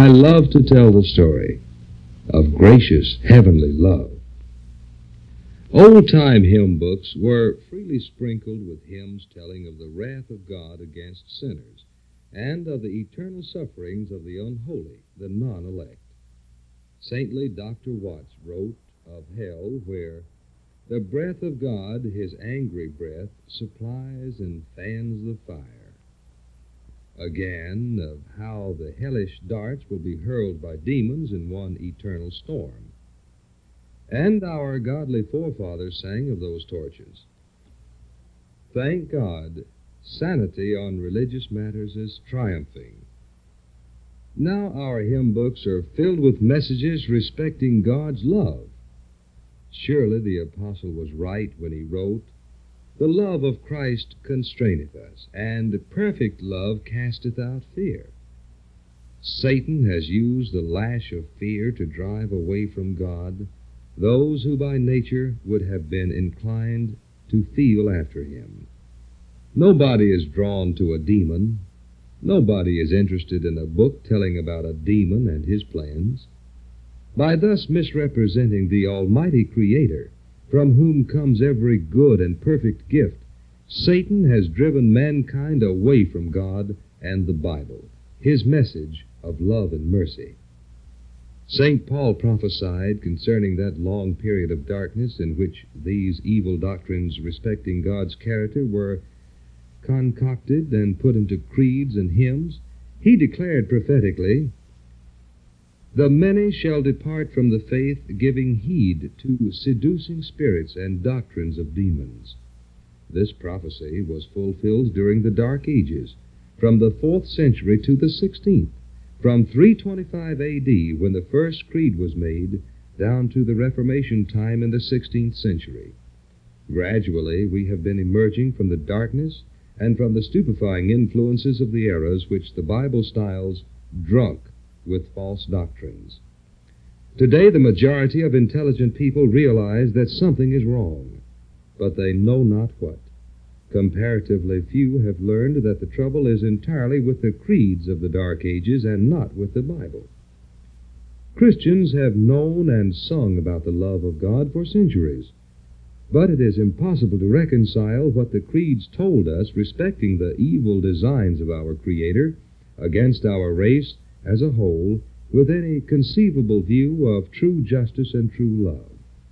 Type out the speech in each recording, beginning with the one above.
love to tell the story of gracious heavenly love. Old-time hymn books were freely sprinkled with hymns telling of the wrath of God against sinners and of the eternal sufferings of the unholy, the non-elect. Saintly Dr. Watts wrote of hell where the breath of God, his angry breath, supplies and fans the fire. Again, of how the hellish darts will be hurled by demons in one eternal storm. And our godly forefathers sang of those torches. Thank God, sanity on religious matters is triumphing. Now our hymn books are filled with messages respecting God's love. Surely the apostle was right when he wrote, "The love of Christ constraineth us, and perfect love casteth out fear." Satan has used the lash of fear to drive away from God those who by nature would have been inclined to feel after him. Nobody is drawn to a demon. Nobody is interested in a book telling about a demon and his plans. By thus misrepresenting the Almighty Creator, from whom comes every good and perfect gift, Satan has driven mankind away from God and the Bible, his message of love and mercy. St. Paul prophesied concerning that long period of darkness in which these evil doctrines respecting God's character were concocted and put into creeds and hymns. He declared prophetically, "The many shall depart from the faith, giving heed to seducing spirits and doctrines of demons." This prophecy was fulfilled during the Dark Ages, from the 4th century to the 16th, from 325 A.D., when the first creed was made, down to the Reformation time in the 16th century. Gradually, we have been emerging from the darkness and from the stupefying influences of the eras which the Bible styles drunk with false doctrines. Today, the majority of intelligent people realize that something is wrong, but they know not what. Comparatively few have learned that the trouble is entirely with the creeds of the Dark Ages and not with the Bible. Christians have known and sung about the love of God for centuries, but it is impossible to reconcile what the creeds told us respecting the evil designs of our Creator against our race as a whole with any conceivable view of true justice and true love.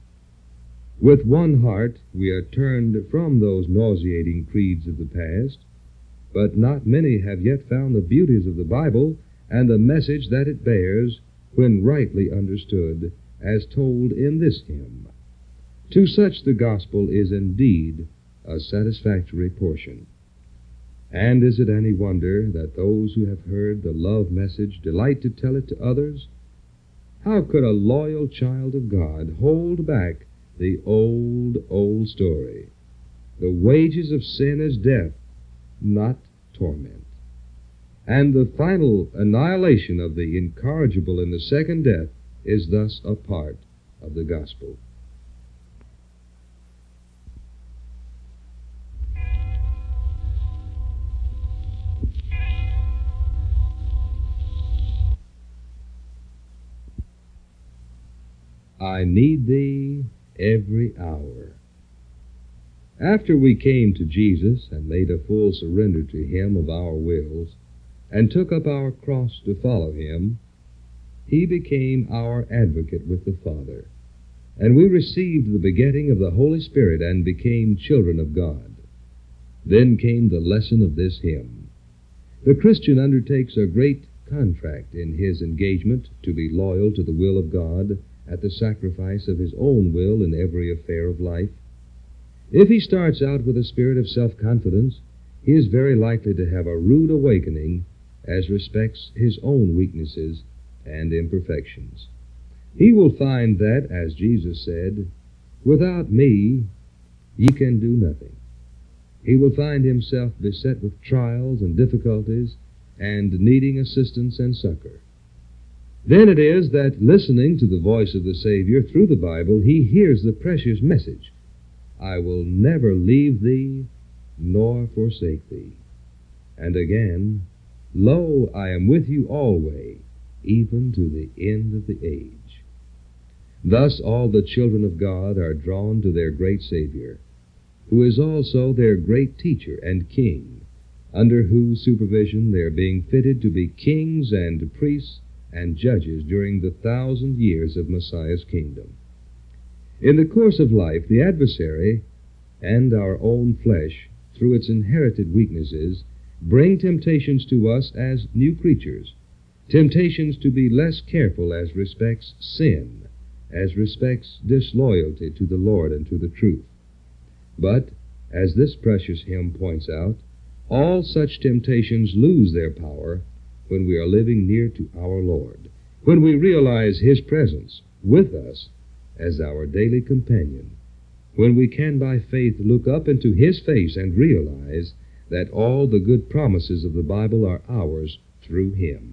With one heart, we are turned from those nauseating creeds of the past, but not many have yet found the beauties of the Bible and the message that it bears when rightly understood, as told in this hymn. To such the gospel is indeed a satisfactory portion. And is it any wonder that those who have heard the love message delight to tell it to others? How could a loyal child of God hold back the old story? The wages of sin is death, not torment. And the final annihilation of the incorrigible in the second death is thus a part of the gospel. I need thee every hour. After we came to Jesus and made a full surrender to him of our wills, and took up our cross to follow him, he became our advocate with the Father, and we received the begetting of the Holy Spirit and became children of God. Then came the lesson of this hymn. The Christian undertakes a great contract in his engagement to be loyal to the will of God at the sacrifice of his own will in every affair of life. If he starts out with a spirit of self-confidence, he is very likely to have a rude awakening as respects his own weaknesses and imperfections. He will find that, as Jesus said, "Without me ye can do nothing." He will find himself beset with trials and difficulties and needing assistance and succor. Then it is that, listening to the voice of the Savior through the Bible, he hears the precious message, "I will never leave thee nor forsake thee." And again, "Lo, I am with you always, even to the end of the age. Thus all the children of God are drawn to their great Savior, who is also their great teacher and king, under whose supervision they are being fitted to be kings and priests and judges during the 1,000 years of Messiah's kingdom. In the course of life, the adversary and our own flesh, through its inherited weaknesses, bring temptations to us as new creatures, temptations to be less careful as respects sin, as respects disloyalty to the Lord and to the truth. But, as this precious hymn points out, all such temptations lose their power when we are living near to our Lord, when we realize His presence with us as our daily companion, when we can by faith look up into His face and realize that all the good promises of the Bible are ours through Him.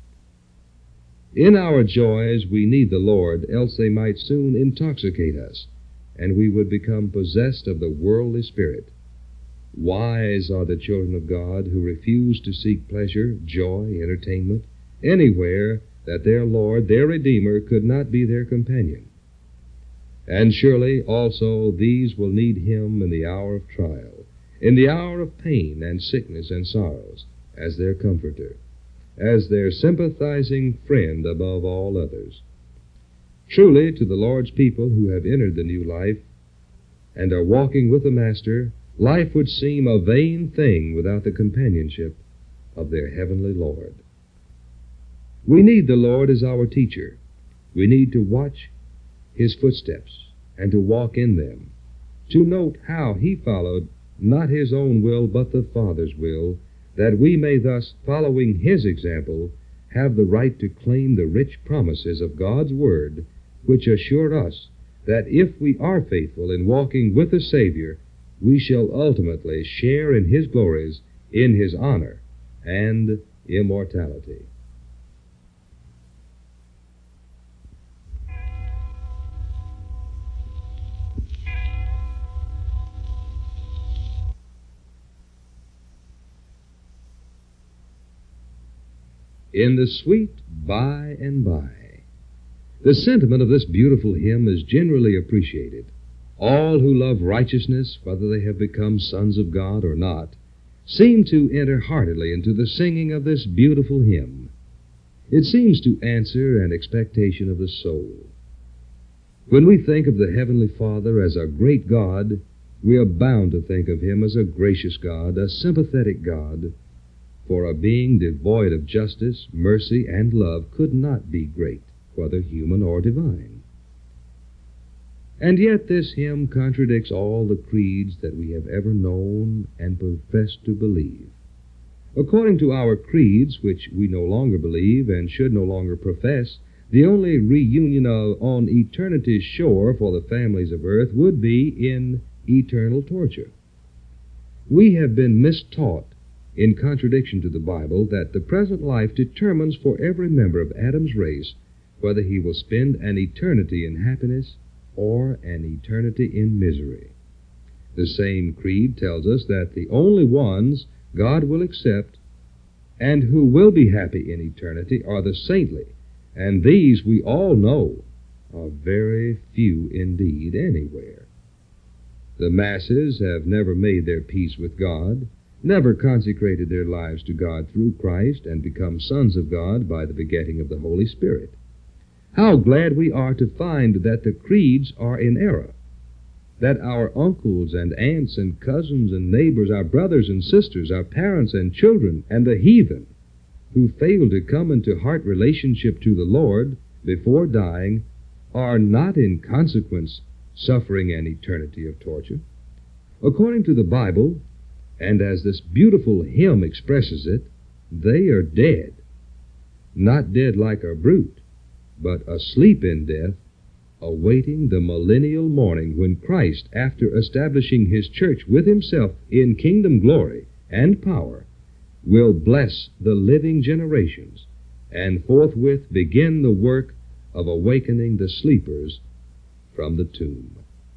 In our joys we need the Lord, else they might soon intoxicate us, and we would become possessed of the worldly spirit. Wise are the children of God who refuse to seek pleasure, joy, entertainment, anywhere that their Lord, their Redeemer, could not be their companion. And surely also these will need Him in the hour of trial, in the hour of pain and sickness and sorrows, as their comforter, as their sympathizing friend above all others. Truly, to the Lord's people who have entered the new life and are walking with the Master, life would seem a vain thing without the companionship of their heavenly Lord. We need the Lord as our teacher. We need to watch His footsteps and to walk in them, to note how He followed not His own will but the Father's will, that we may thus, following His example, have the right to claim the rich promises of God's Word, which assure us that if we are faithful in walking with the Savior, we shall ultimately share in His glories, in His honor, and immortality. In the sweet by and by. The sentiment of this beautiful hymn is generally appreciated. All who love righteousness, whether they have become sons of God or not, seem to enter heartily into the singing of this beautiful hymn. It seems to answer an expectation of the soul. When we think of the Heavenly Father as a great God, we are bound to think of Him as a gracious God, a sympathetic God, for a being devoid of justice, mercy, and love could not be great, whether human or divine. And yet this hymn contradicts all the creeds that we have ever known and professed to believe. According to our creeds, which we no longer believe and should no longer profess, the only reunion on eternity's shore for the families of earth would be in eternal torture. We have been mistaught, in contradiction to the Bible, that the present life determines for every member of Adam's race whether he will spend an eternity in happiness or an eternity in misery. The same creed tells us that the only ones God will accept and who will be happy in eternity are the saintly, and these we all know are very few indeed anywhere. The masses have never made their peace with God, never consecrated their lives to God through Christ and become sons of God by the begetting of the Holy Spirit. How glad we are to find that the creeds are in error, that our uncles and aunts and cousins and neighbors, our brothers and sisters, our parents and children, and the heathen who fail to come into heart relationship to the Lord before dying are not in consequence suffering an eternity of torture. According to the Bible, and as this beautiful hymn expresses it, they are dead. Not dead like a brute, but asleep in death, awaiting the millennial morning when Christ, after establishing His church with Himself in kingdom glory and power, will bless the living generations and forthwith begin the work of awakening the sleepers from the tomb.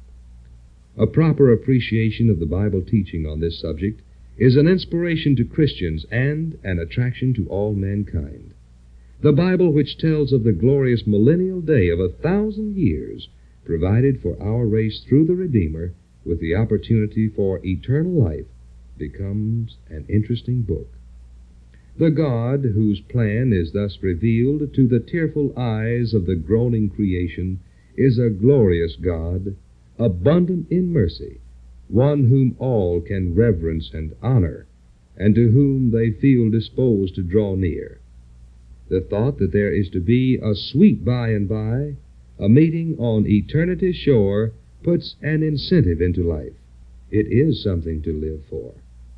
A proper appreciation of the Bible teaching on this subject is an inspiration to Christians and an attraction to all mankind. The Bible, which tells of the glorious millennial day of 1,000 years, provided for our race through the Redeemer with the opportunity for eternal life, becomes an interesting book. The God whose plan is thus revealed to the tearful eyes of the groaning creation is a glorious God, abundant in mercy, one whom all can reverence and honor, and to whom they feel disposed to draw near. The thought that there is to be a sweet by and by, a meeting on eternity's shore, puts an incentive into life. It is something to live for.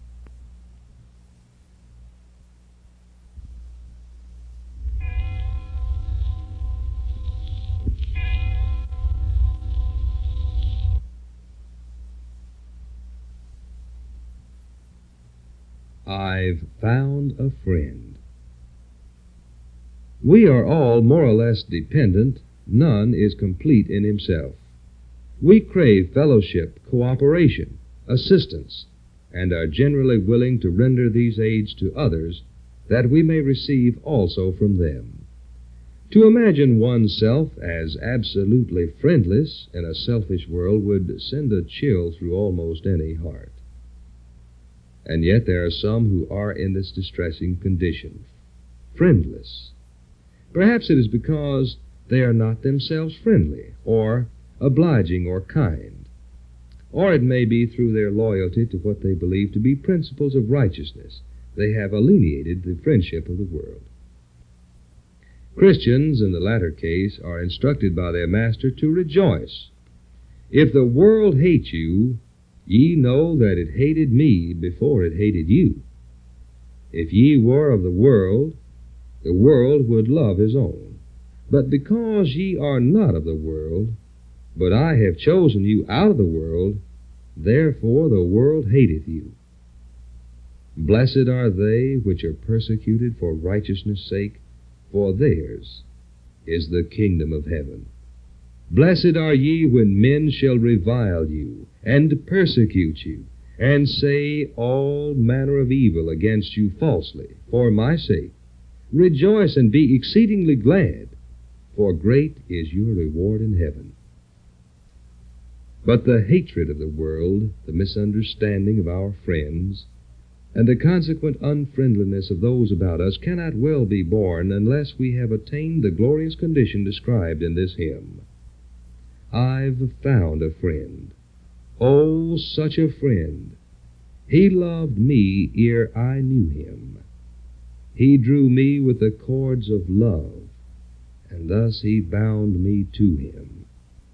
I've found a friend. We are all more or less dependent. None is complete in himself. We crave fellowship, cooperation, assistance, and are generally willing to render these aids to others that we may receive also from them. To imagine oneself as absolutely friendless in a selfish world would send a chill through almost any heart. And yet there are some who are in this distressing condition, friendless. Perhaps it is because they are not themselves friendly, or obliging, or kind. Or it may be through their loyalty to what they believe to be principles of righteousness. They have alienated the friendship of the world. Christians, in the latter case, are instructed by their Master to rejoice. If the world hate you, ye know that it hated me before it hated you. If ye were of the world would love his own. But because ye are not of the world, but I have chosen you out of the world, therefore the world hateth you. Blessed are they which are persecuted for righteousness' sake, for theirs is the kingdom of heaven. Blessed are ye when men shall revile you, and persecute you, and say all manner of evil against you falsely, for my sake. Rejoice and be exceedingly glad, for great is your reward in heaven. But the hatred of the world, the misunderstanding of our friends, and the consequent unfriendliness of those about us cannot well be borne unless we have attained the glorious condition described in this hymn. I've found a friend. Oh, such a friend! He loved me ere I knew him. He drew me with the cords of love, and thus he bound me to him.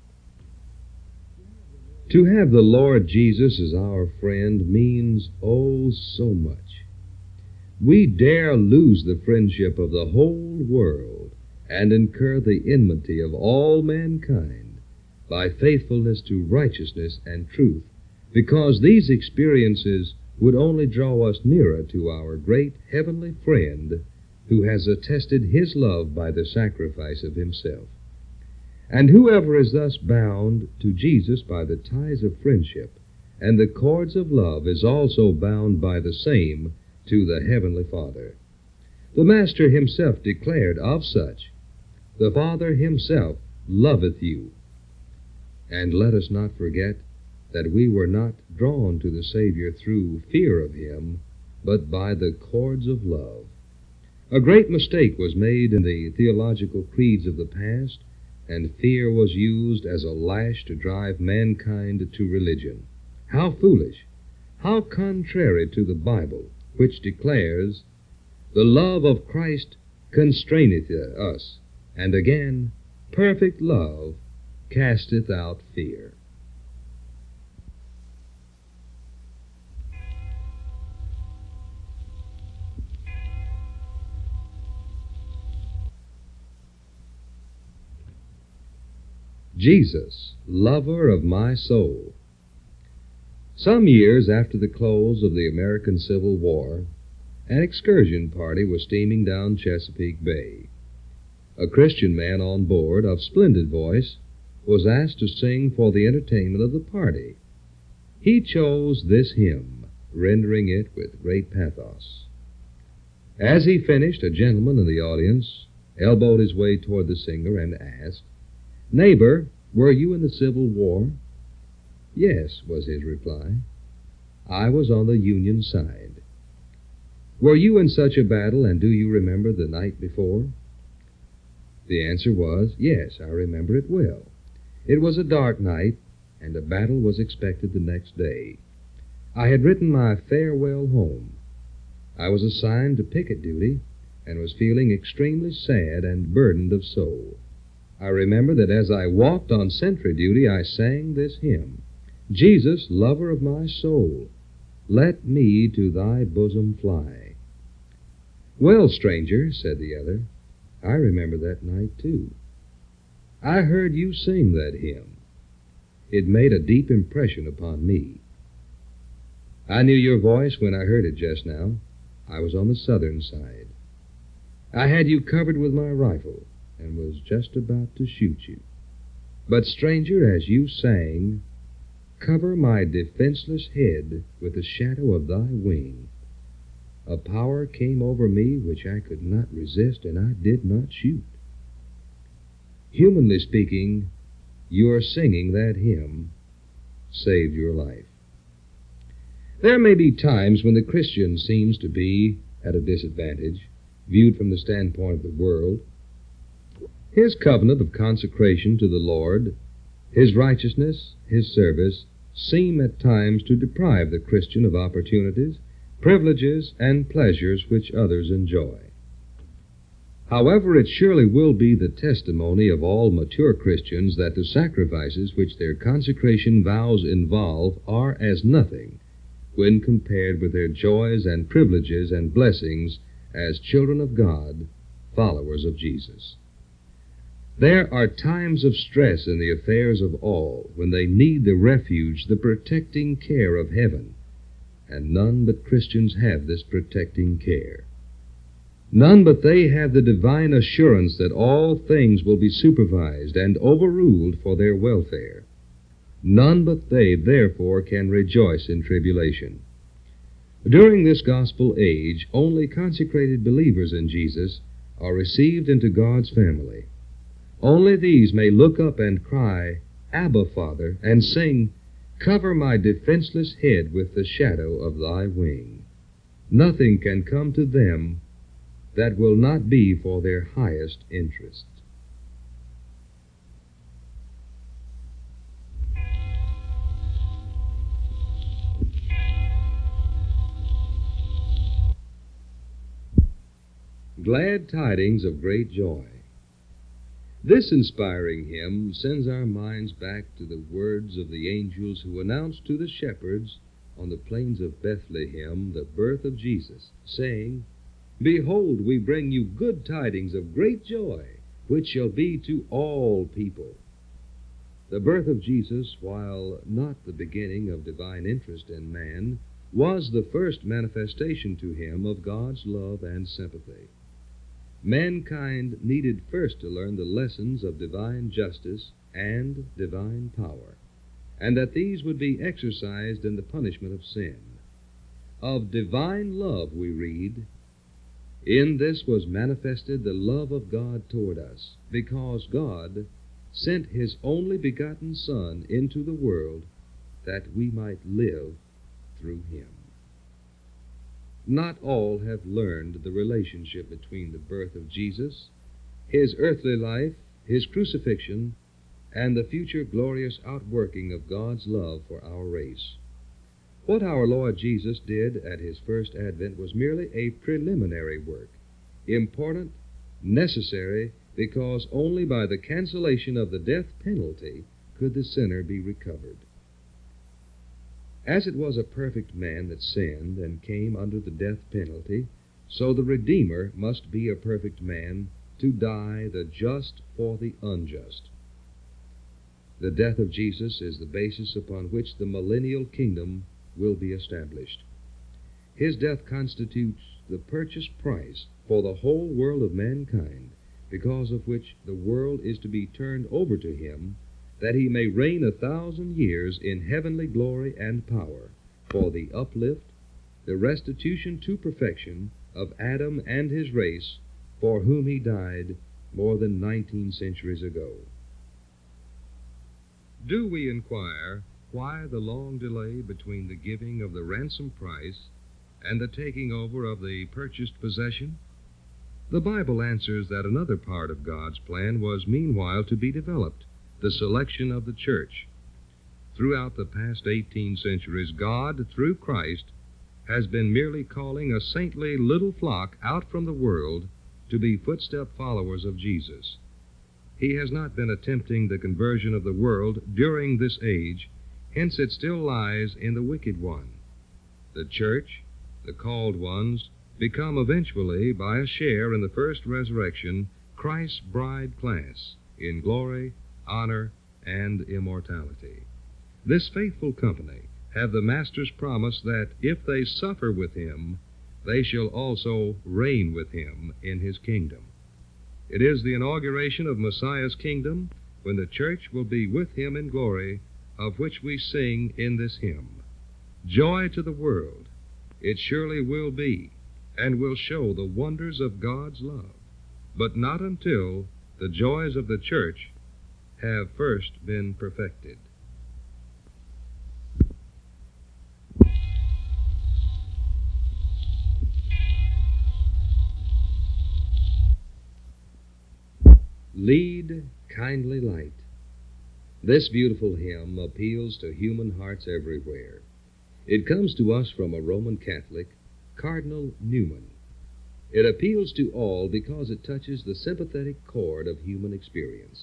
To have the Lord Jesus as our friend means, oh, so much. We dare lose the friendship of the whole world and incur the enmity of all mankind by faithfulness to righteousness and truth, because these experiences would only draw us nearer to our great heavenly friend who has attested his love by the sacrifice of himself. And whoever is thus bound to Jesus by the ties of friendship and the cords of love is also bound by the same to the Heavenly Father. The Master himself declared of such, "The Father himself loveth you." And let us not forget that we were not drawn to the Savior through fear of him, but by the cords of love. A great mistake was made in the theological creeds of the past, and fear was used as a lash to drive mankind to religion. How foolish! How contrary to the Bible, which declares, "The love of Christ constraineth us," and again, "Perfect love casteth out fear." Jesus, lover of my soul. Some years after the close of the American Civil War, an excursion party was steaming down Chesapeake Bay. A Christian man on board, of splendid voice, was asked to sing for the entertainment of the party. He chose this hymn, rendering it with great pathos. As he finished, a gentleman in the audience elbowed his way toward the singer, and asked, "Neighbor, were you in the Civil War?" "Yes," was his reply. "I was on the Union side." "Were you in such a battle, and do you remember the night before?" The answer was, "Yes, I remember it well. It was a dark night, and a battle was expected the next day. I had written my farewell home. I was assigned to picket duty, and was feeling extremely sad and burdened of soul. I remember that as I walked on sentry duty, I sang this hymn, 'Jesus, lover of my soul, let me to thy bosom fly.'" "Well, stranger," said the other, "I remember that night, too. I heard you sing that hymn. It made a deep impression upon me. I knew your voice when I heard it just now. I was on the southern side. I had you covered with my rifle and was just about to shoot you. But, stranger, as you sang, 'Cover my defenseless head with the shadow of thy wing,' a power came over me which I could not resist, and I did not shoot. Humanly speaking, your singing that hymn saved your life." There may be times when the Christian seems to be at a disadvantage, viewed from the standpoint of the world. His covenant of consecration to the Lord, his righteousness, his service, seem at times to deprive the Christian of opportunities, privileges, and pleasures which others enjoy. However, it surely will be the testimony of all mature Christians that the sacrifices which their consecration vows involve are as nothing when compared with their joys and privileges and blessings as children of God, followers of Jesus. There are times of stress in the affairs of all when they need the refuge, the protecting care of heaven, and none but Christians have this protecting care. None but they have the divine assurance that all things will be supervised and overruled for their welfare. None but they, therefore, can rejoice in tribulation. During this gospel age, only consecrated believers in Jesus are received into God's family. Only these may look up and cry, "Abba, Father," and sing, "Cover my defenseless head with the shadow of thy wing." Nothing can come to them that will not be for their highest interest. Glad Tidings of Great Joy. This inspiring hymn sends our minds back to the words of the angels who announced to the shepherds on the plains of Bethlehem the birth of Jesus, saying, "Behold, we bring you good tidings of great joy, which shall be to all people." The birth of Jesus, while not the beginning of divine interest in man, was the first manifestation to him of God's love and sympathy. Mankind needed first to learn the lessons of divine justice and divine power, and that these would be exercised in the punishment of sin. Of divine love we read, "In this was manifested the love of God toward us, because God sent his only begotten Son into the world that we might live through him." Not all have learned the relationship between the birth of Jesus, his earthly life, his crucifixion, and the future glorious outworking of God's love for our race. What our Lord Jesus did at his first advent was merely a preliminary work, important, necessary, because only by the cancellation of the death penalty could the sinner be recovered. As it was a perfect man that sinned and came under the death penalty, so the Redeemer must be a perfect man to die the just for the unjust. The death of Jesus is the basis upon which the millennial kingdom will be established. His death constitutes the purchase price for the whole world of mankind, because of which the world is to be turned over to him, that he may reign 1,000 years in heavenly glory and power, for the uplift, the restitution to perfection of Adam and his race, for whom he died more than 19 centuries ago. Do we inquire why the long delay between the giving of the ransom price and the taking over of the purchased possession? The Bible answers that another part of God's plan was meanwhile to be developed, the selection of the church. Throughout the past 18 centuries, God, through Christ, has been merely calling a saintly little flock out from the world to be footstep followers of Jesus. He has not been attempting the conversion of the world during this age, hence it still lies in the wicked one. The church, the called ones, become eventually, by a share in the first resurrection, Christ's bride class in glory, honor, and immortality. This faithful company have the Master's promise that if they suffer with him, they shall also reign with him in his kingdom. It is the inauguration of Messiah's kingdom, when the church will be with him in glory, of which we sing in this hymn. Joy to the world, it surely will be, and will show the wonders of God's love, but not until the joys of the church have first been perfected. Lead, kindly light. This beautiful hymn appeals to human hearts everywhere. It comes to us from a Roman Catholic, Cardinal Newman. It appeals to all because it touches the sympathetic chord of human experience.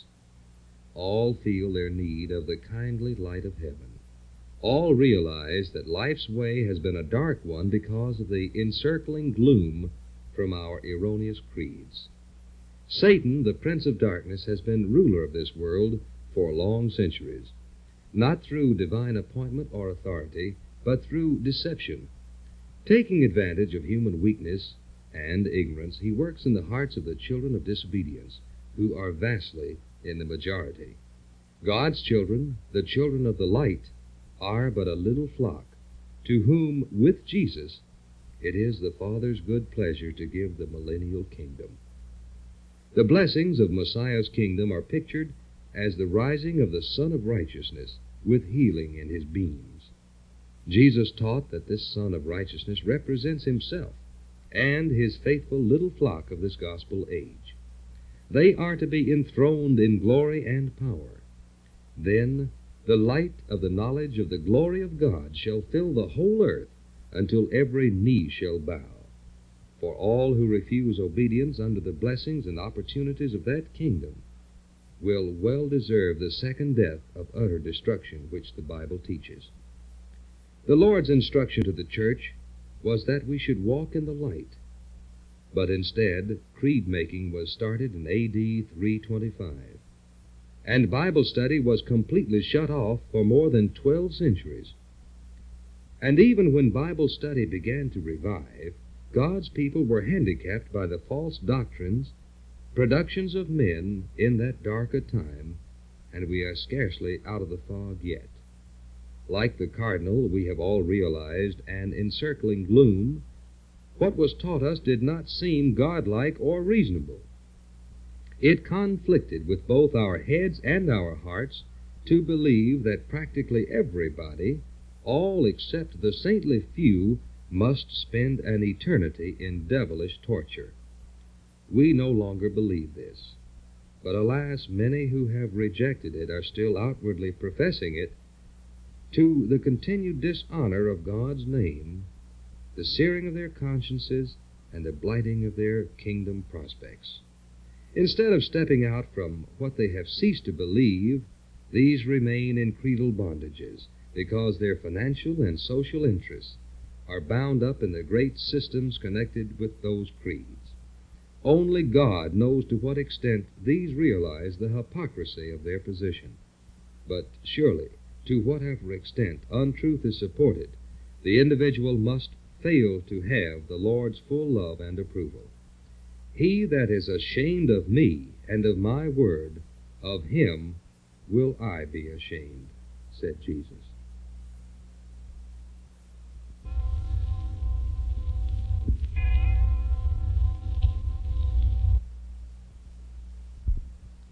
All feel their need of the kindly light of heaven. All realize that life's way has been a dark one because of the encircling gloom from our erroneous creeds. Satan, the prince of darkness, has been ruler of this world for long centuries, not through divine appointment or authority, but through deception. Taking advantage of human weakness and ignorance, he works in the hearts of the children of disobedience, who are vastly in the majority. God's children, the children of the light, are but a little flock, to whom, with Jesus, it is the Father's good pleasure to give the millennial kingdom. The blessings of Messiah's kingdom are pictured as the rising of the Sun of Righteousness with healing in his beams. Jesus taught that this Sun of Righteousness represents himself and his faithful little flock of this gospel age. They are to be enthroned in glory and power. Then the light of the knowledge of the glory of God shall fill the whole earth until every knee shall bow. For all who refuse obedience under the blessings and opportunities of that kingdom will well deserve the second death of utter destruction which the Bible teaches. The Lord's instruction to the church was that we should walk in the light, but instead creed-making was started in A.D. 325, and Bible study was completely shut off for more than 12 centuries. And even when Bible study began to revive, God's people were handicapped by the false doctrines, productions of men in that darker time, and we are scarcely out of the fog yet. Like the cardinal, we have all realized an encircling gloom. What was taught us did not seem godlike or reasonable. It conflicted with both our heads and our hearts to believe that practically everybody, all except the saintly few, must spend an eternity in devilish torture. We no longer believe this. But alas, many who have rejected it are still outwardly professing it, to the continued dishonor of God's name, the searing of their consciences, and the blighting of their kingdom prospects. Instead of stepping out from what they have ceased to believe, these remain in creedal bondages, because their financial and social interests are bound up in the great systems connected with those creeds. Only God knows to what extent these realize the hypocrisy of their position. But surely, to whatever extent untruth is supported, the individual must fail to have the Lord's full love and approval. He that is ashamed of me and of my word, of him will I be ashamed, said Jesus.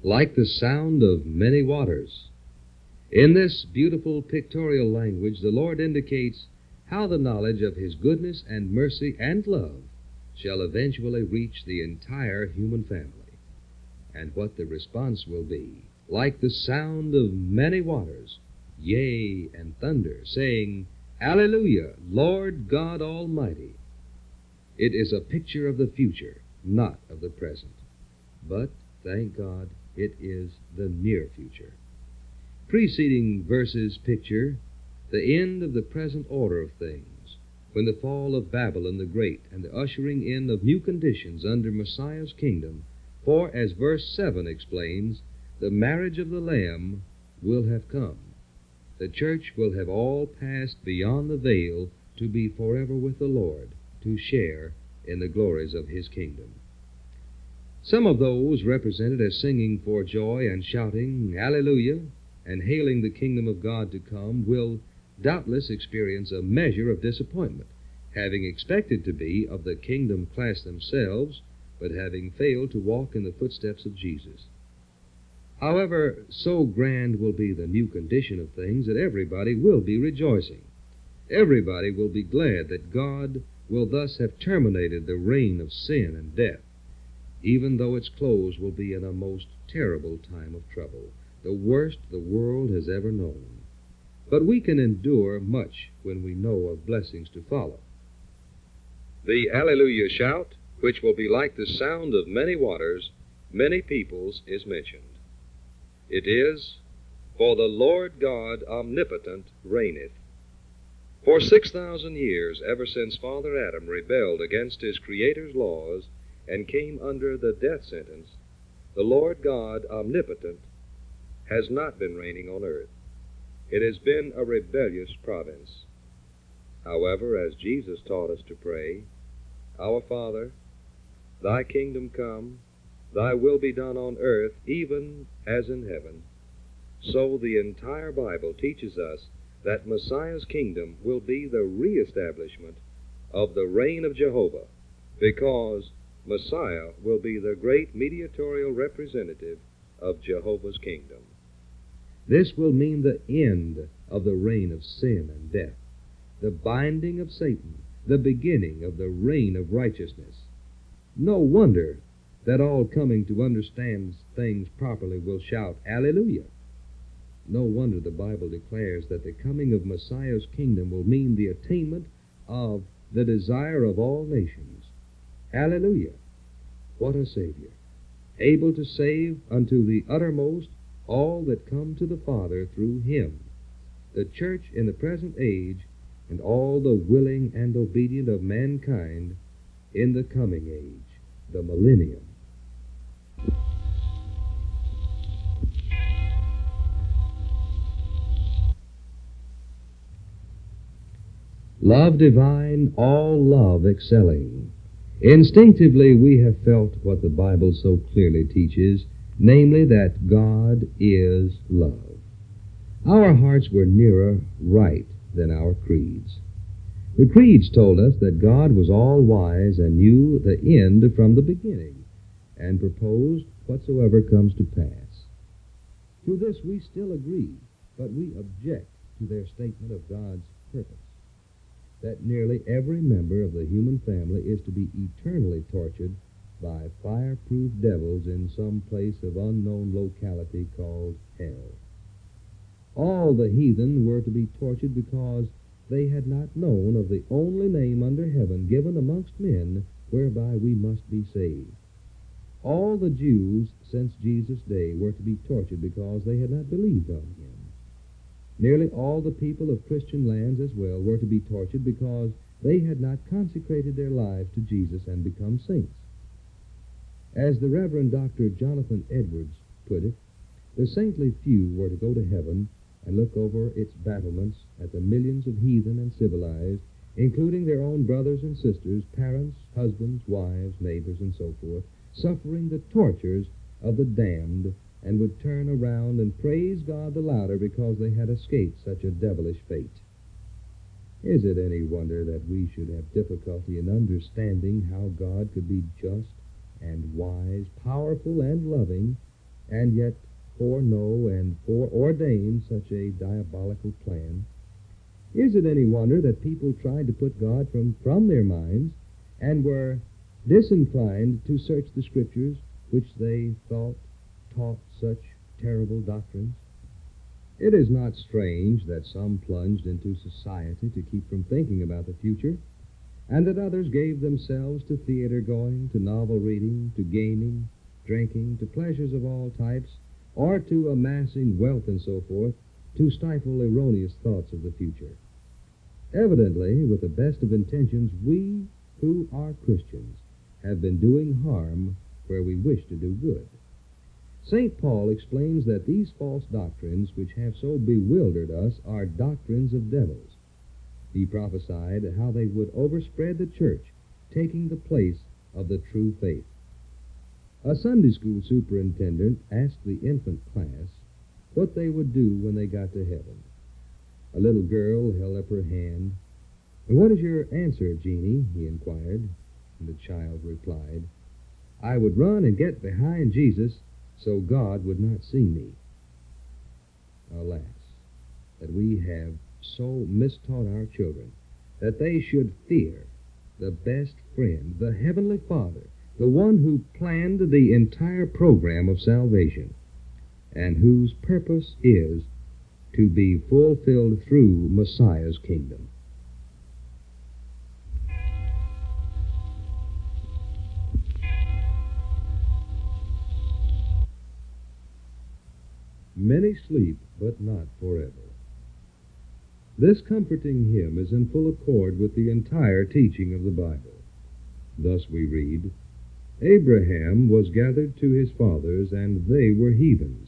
like the sound of many waters. In this beautiful pictorial language, the Lord indicates how the knowledge of His goodness and mercy and love shall eventually reach the entire human family, and what the response will be, like the sound of many waters, yea, and thunder, saying, Alleluia, Lord God Almighty. It is a picture of the future, not of the present. But, thank God, it is the near future. Preceding verses picture the end of the present order of things, when the fall of Babylon the Great and the ushering in of new conditions under Messiah's kingdom, for, as verse 7 explains, the marriage of the Lamb will have come. The church will have all passed beyond the veil to be forever with the Lord, to share in the glories of His kingdom. Some of those represented as singing for joy and shouting, Alleluia, and hailing the kingdom of God to come, will doubtless experience a measure of disappointment, having expected to be of the kingdom class themselves, but having failed to walk in the footsteps of Jesus. However, so grand will be the new condition of things that everybody will be rejoicing. Everybody will be glad that God will thus have terminated the reign of sin and death, even though its close will be in a most terrible time of trouble, the worst the world has ever known. But we can endure much when we know of blessings to follow. The Alleluia shout, which will be like the sound of many waters, many peoples, is mentioned. It is, For the Lord God omnipotent reigneth. For 6,000 years, ever since Father Adam rebelled against his Creator's laws and came under the death sentence, the Lord God omnipotent has not been reigning on earth. It has been a rebellious province. However, as Jesus taught us to pray, Our Father, Thy kingdom come, Thy will be done on earth even as in heaven, so the entire Bible teaches us that Messiah's kingdom will be the reestablishment of the reign of Jehovah, because Messiah will be the great mediatorial representative of Jehovah's kingdom. This will mean the end of the reign of sin and death, the binding of Satan, the beginning of the reign of righteousness. No wonder that all coming to understand things properly will shout, Alleluia. No wonder the Bible declares that the coming of Messiah's kingdom will mean the attainment of the desire of all nations. Alleluia! What a Savior, able to save unto the uttermost all that come to the Father through Him, the church in the present age, and all the willing and obedient of mankind in the coming age, the millennium. Love divine, all love excelling. Instinctively we have felt what the Bible so clearly teaches, namely that God is love. Our hearts were nearer right than our creeds. The creeds told us that God was all-wise and knew the end from the beginning, and proposed whatsoever comes to pass. To this we still agree, but we object to their statement of God's purpose, that nearly every member of the human family is to be eternally tortured by fireproof devils in some place of unknown locality called hell. All the heathen were to be tortured because they had not known of the only name under heaven given amongst men whereby we must be saved. All the Jews since Jesus' day were to be tortured because they had not believed on Him. Nearly all the people of Christian lands as well were to be tortured because they had not consecrated their lives to Jesus and become saints. As the Reverend Dr. Jonathan Edwards put it, the saintly few were to go to heaven and look over its battlements at the millions of heathen and civilized, including their own brothers and sisters, parents, husbands, wives, neighbors, and so forth, suffering the tortures of the damned, and would turn around and praise God the louder because they had escaped such a devilish fate. Is it any wonder that we should have difficulty in understanding how God could be just and wise, powerful and loving, and yet foreknow and foreordain such a diabolical plan? Is it any wonder that people tried to put God from their minds and were disinclined to search the Scriptures, which they thought taught such terrible doctrines? It is not strange that some plunged into society to keep from thinking about the future, and that others gave themselves to theater going, to novel reading, to gaming, drinking, to pleasures of all types, or to amassing wealth and so forth, to stifle erroneous thoughts of the future. Evidently, with the best of intentions, we who are Christians have been doing harm where we wish to do good. St. Paul explains that these false doctrines which have so bewildered us are doctrines of devils. He prophesied how they would overspread the church, taking the place of the true faith. A Sunday school superintendent asked the infant class what they would do when they got to heaven. A little girl held up her hand. "What is your answer, Jeanie?" he inquired. And the child replied, "I would run and get behind Jesus so God would not see me." Alas, that we have so mistaught our children that they should fear the best friend, the Heavenly Father, the one who planned the entire program of salvation, and whose purpose is to be fulfilled through Messiah's kingdom. Many sleep, but not forever. This comforting hymn is in full accord with the entire teaching of the Bible. Thus we read, "Abraham was gathered to his fathers, and they were heathens."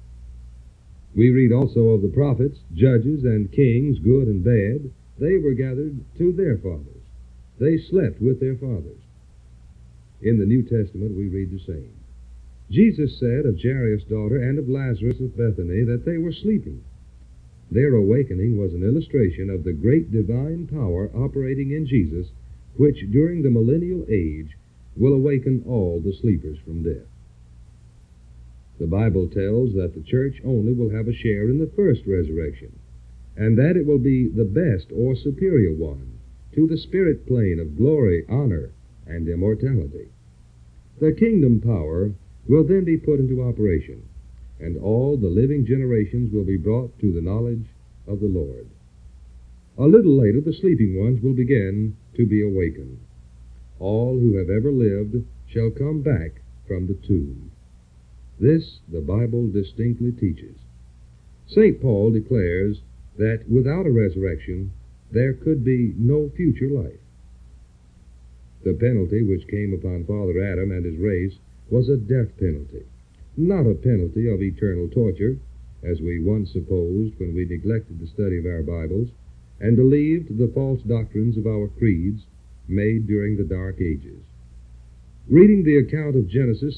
We read also of the prophets, judges, and kings, good and bad. They were gathered to their fathers. They slept with their fathers. In the New Testament we read the same. Jesus said of Jairus' daughter and of Lazarus of Bethany that they were sleeping. Their awakening was an illustration of the great divine power operating in Jesus, which during the millennial age will awaken all the sleepers from death. The Bible tells that the church only will have a share in the first resurrection, and that it will be the best or superior one to the spirit plane of glory, honor, and immortality. The kingdom power will then be put into operation, and all the living generations will be brought to the knowledge of the Lord. A little later, the sleeping ones will begin to be awakened. All who have ever lived shall come back from the tomb. This the Bible distinctly teaches. St. Paul declares that without a resurrection, there could be no future life. The penalty which came upon Father Adam and his race was a death penalty, not a penalty of eternal torture, as we once supposed when we neglected the study of our Bibles and believed the false doctrines of our creeds made during the Dark Ages. Reading the account of Genesis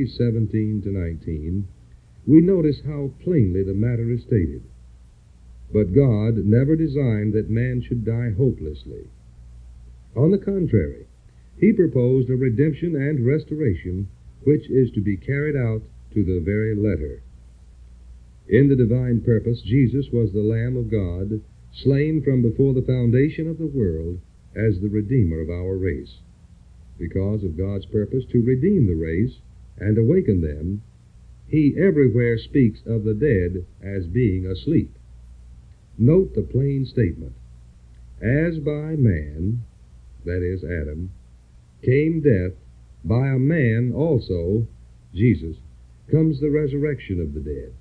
3:17-19, we notice how plainly the matter is stated. But God never designed that man should die hopelessly. On the contrary, He proposed a redemption and restoration which is to be carried out to the very letter. In the divine purpose, Jesus was the Lamb of God, slain from before the foundation of the world as the Redeemer of our race. Because of God's purpose to redeem the race and awaken them, He everywhere speaks of the dead as being asleep. Note the plain statement. As by man, that is Adam, came death, by a man also, Jesus, comes the resurrection of the dead.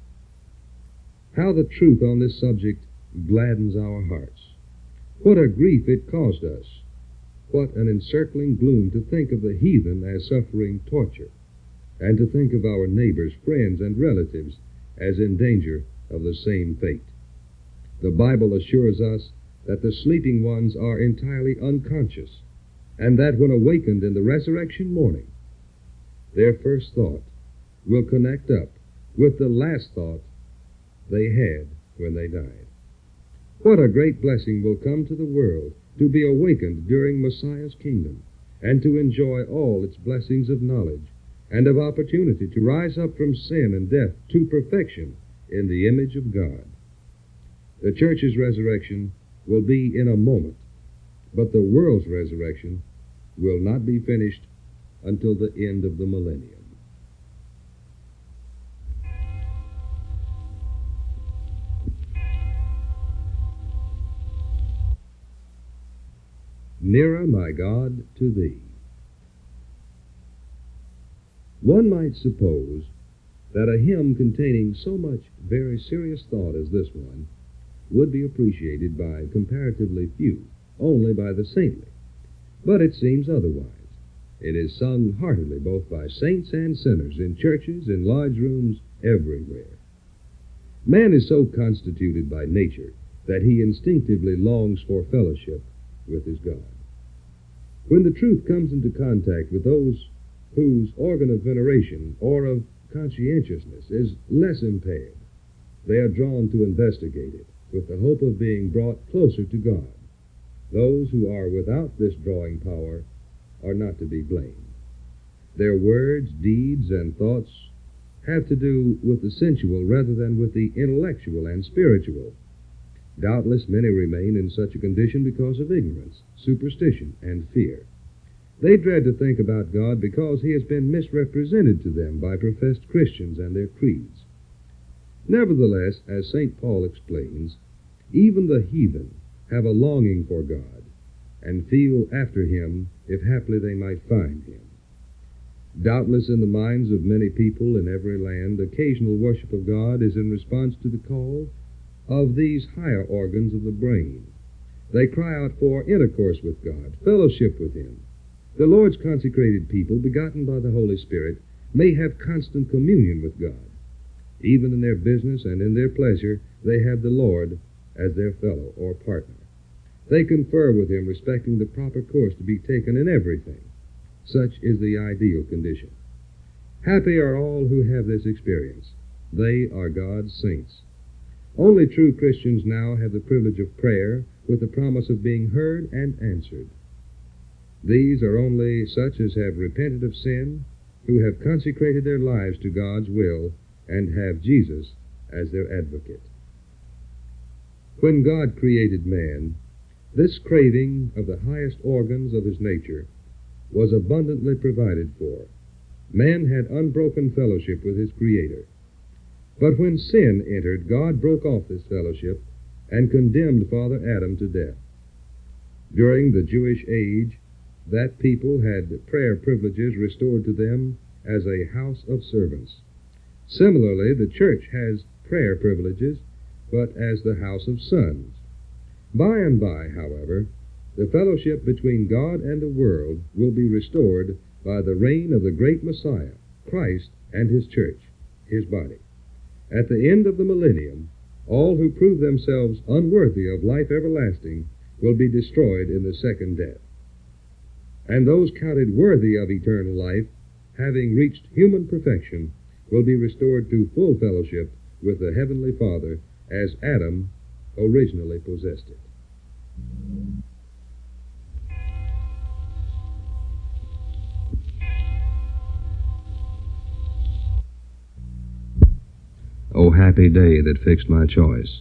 How the truth on this subject gladdens our hearts. What a grief it caused us. What an encircling gloom to think of the heathen as suffering torture, and to think of our neighbors, friends, and relatives as in danger of the same fate. The Bible assures us that the sleeping ones are entirely unconscious, and that when awakened in the resurrection morning, their first thought will connect up with the last thought they had when they died. What a great blessing will come to the world to be awakened during Messiah's kingdom, and to enjoy all its blessings of knowledge, and of opportunity to rise up from sin and death to perfection in the image of God. The church's resurrection will be in a moment, but the world's resurrection will not be finished until the end of the millennium. Nearer, my God, to Thee. One might suppose that a hymn containing so much very serious thought as this one would be appreciated by comparatively few, only by the saintly. But it seems otherwise. It is sung heartily both by saints and sinners, in churches, in lodge rooms, everywhere. Man is so constituted by nature that he instinctively longs for fellowship with his God. When the truth comes into contact with those whose organ of veneration or of conscientiousness is less impaired, they are drawn to investigate it with the hope of being brought closer to God. Those who are without this drawing power are not to be blamed. Their words, deeds, and thoughts have to do with the sensual rather than with the intellectual and spiritual. Doubtless many remain in such a condition because of ignorance, superstition, and fear. They dread to think about God because He has been misrepresented to them by professed Christians and their creeds. Nevertheless, as St. Paul explains, even the heathen have a longing for God and feel after Him if haply they might find Him. Doubtless in the minds of many people in every land, occasional worship of God is in response to the call of these higher organs of the brain. They cry out for intercourse with God, fellowship with Him. The Lord's consecrated people, begotten by the Holy Spirit, may have constant communion with God. Even in their business and in their pleasure, they have the Lord as their fellow or partner. They confer with Him respecting the proper course to be taken in everything. Such is the ideal condition. Happy are all who have this experience. They are God's saints. Only true Christians now have the privilege of prayer with the promise of being heard and answered. These are only such as have repented of sin, who have consecrated their lives to God's will, and have Jesus as their advocate. When God created man, this craving of the highest organs of his nature was abundantly provided for. Man had unbroken fellowship with his Creator. But when sin entered, God broke off this fellowship and condemned Father Adam to death. During the Jewish age, that people had prayer privileges restored to them as a house of servants. Similarly, the church has prayer privileges, but as the house of sons. By and by, however, the fellowship between God and the world will be restored by the reign of the great Messiah, Christ, and His church, His body. At the end of the millennium, all who prove themselves unworthy of life everlasting will be destroyed in the second death. And those counted worthy of eternal life, having reached human perfection, will be restored to full fellowship with the Heavenly Father as Adam originally possessed it. O happy day that fixed my choice.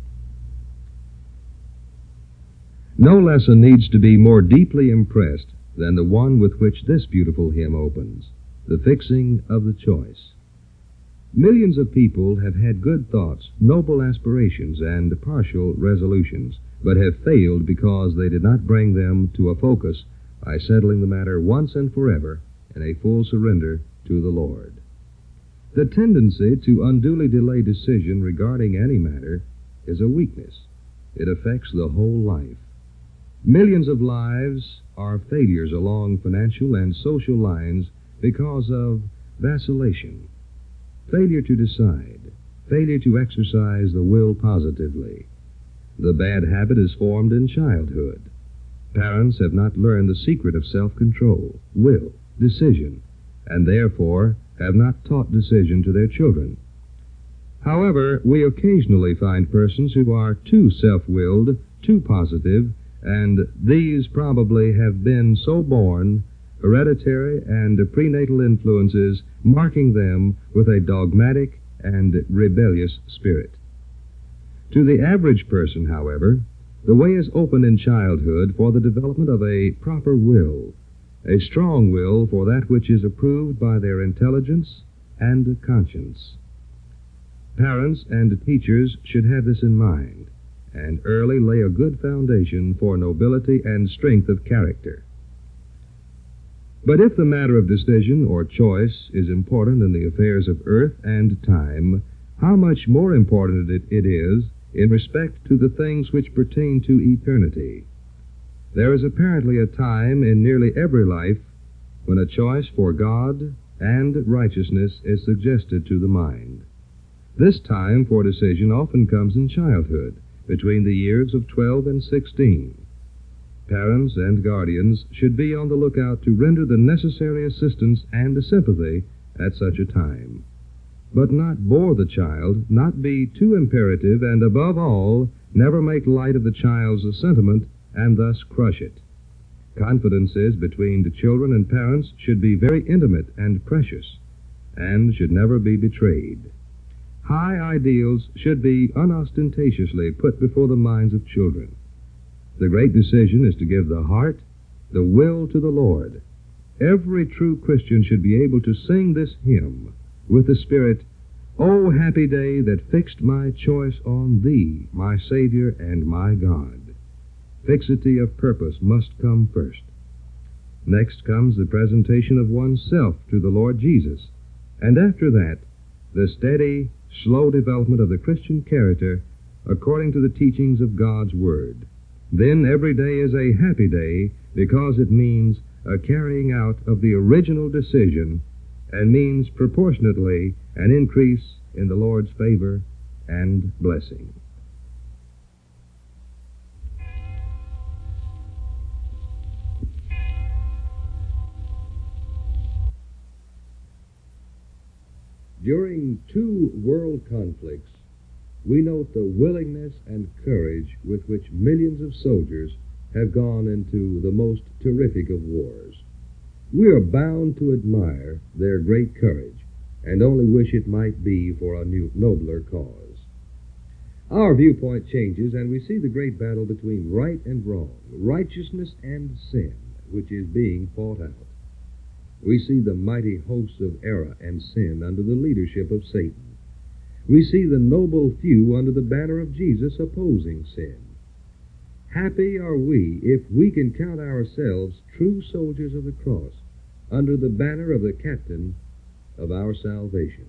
No lesson needs to be more deeply impressed than the one with which this beautiful hymn opens, the fixing of the choice. Millions of people have had good thoughts, noble aspirations, and partial resolutions, but have failed because they did not bring them to a focus by settling the matter once and forever in a full surrender to the Lord. The tendency to unduly delay decision regarding any matter is a weakness. It affects the whole life. Millions of lives are failures along financial and social lines because of vacillation, failure to decide, failure to exercise the will positively. The bad habit is formed in childhood. Parents have not learned the secret of self-control, will, decision, and therefore have not taught decision to their children. However, we occasionally find persons who are too self-willed, too positive, and these probably have been so born hereditary and prenatal influences marking them with a dogmatic and rebellious spirit. To the average person, however, the way is open in childhood for the development of a proper will, a strong will for that which is approved by their intelligence and conscience. Parents and teachers should have this in mind, and early lay a good foundation for nobility and strength of character. But if the matter of decision or choice is important in the affairs of earth and time, how much more important it is in respect to the things which pertain to eternity. There is apparently a time in nearly every life when a choice for God and righteousness is suggested to the mind. This time for decision often comes in childhood, between the years of 12 and 16. Parents and guardians should be on the lookout to render the necessary assistance and sympathy at such a time, but not bore the child, not be too imperative, and above all, never make light of the child's sentiment and thus crush it. Confidences between the children and parents should be very intimate and precious, and should never be betrayed. High ideals should be unostentatiously put before the minds of children. The great decision is to give the heart, the will to the Lord. Every true Christian should be able to sing this hymn with the spirit, "O happy day that fixed my choice on Thee, my Savior and my God." Fixity of purpose must come first. Next comes the presentation of oneself to the Lord Jesus, and after that, the steady, slow development of the Christian character according to the teachings of God's Word. Then every day is a happy day because it means a carrying out of the original decision and means proportionately an increase in the Lord's favor and blessing. During two world conflicts, we note the willingness and courage with which millions of soldiers have gone into the most terrific of wars. We are bound to admire their great courage and only wish it might be for a nobler cause. Our viewpoint changes and we see the great battle between right and wrong, righteousness and sin, which is being fought out. We see the mighty hosts of error and sin under the leadership of Satan. We see the noble few under the banner of Jesus opposing sin. Happy are we if we can count ourselves true soldiers of the cross under the banner of the captain of our salvation.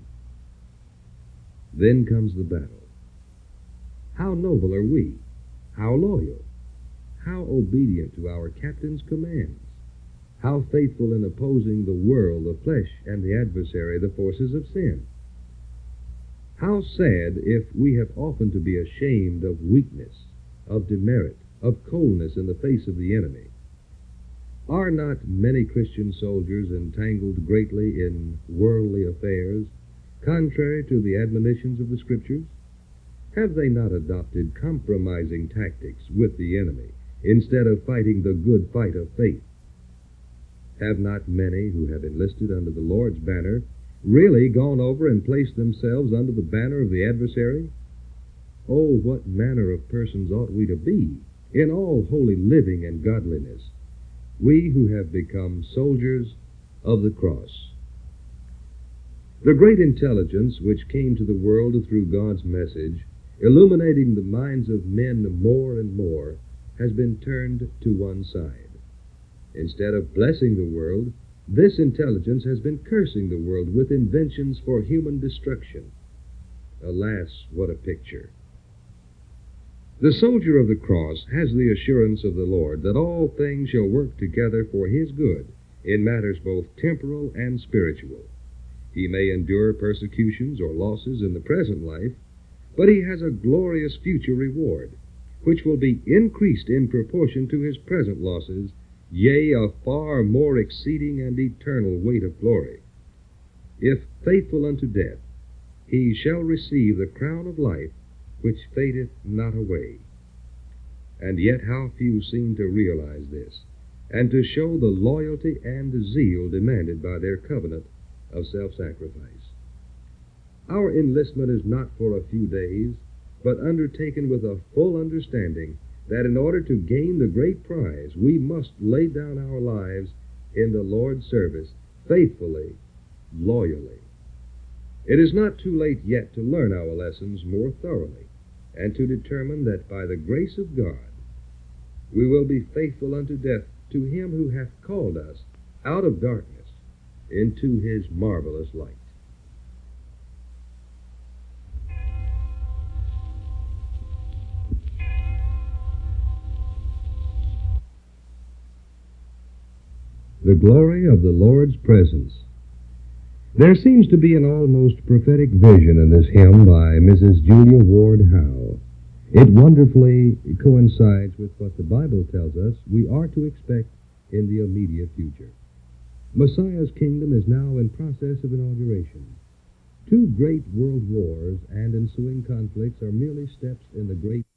Then comes the battle. How noble are we? How loyal? How obedient to our captain's commands? How faithful in opposing the world, the flesh, and the adversary, the forces of sin? How sad if we have often to be ashamed of weakness, of demerit, of coldness in the face of the enemy. Are not many Christian soldiers entangled greatly in worldly affairs, contrary to the admonitions of the Scriptures? Have they not adopted compromising tactics with the enemy instead of fighting the good fight of faith? Have not many who have enlisted under the Lord's banner really gone over and placed themselves under the banner of the adversary? Oh, what manner of persons ought we to be in all holy living and godliness, we who have become soldiers of the cross. The great intelligence which came to the world through God's message, illuminating the minds of men more and more, has been turned to one side. Instead of blessing the world, this intelligence has been cursing the world with inventions for human destruction. Alas, what a picture! The soldier of the cross has the assurance of the Lord that all things shall work together for his good in matters both temporal and spiritual. He may endure persecutions or losses in the present life, but he has a glorious future reward, which will be increased in proportion to his present losses, yea, a far more exceeding and eternal weight of glory. If faithful unto death, he shall receive the crown of life which fadeth not away. And yet how few seem to realize this, and to show the loyalty and zeal demanded by their covenant of self-sacrifice. Our enlistment is not for a few days, but undertaken with a full understanding that in order to gain the great prize, we must lay down our lives in the Lord's service faithfully, loyally. It is not too late yet to learn our lessons more thoroughly and to determine that by the grace of God we will be faithful unto death to Him who hath called us out of darkness into His marvelous light. The glory of the Lord's presence. There seems to be an almost prophetic vision in this hymn by Mrs. Julia Ward Howe. It wonderfully coincides with what the Bible tells us we are to expect in the immediate future. Messiah's kingdom is now in process of inauguration. 2 great world wars and ensuing conflicts are merely steps in the great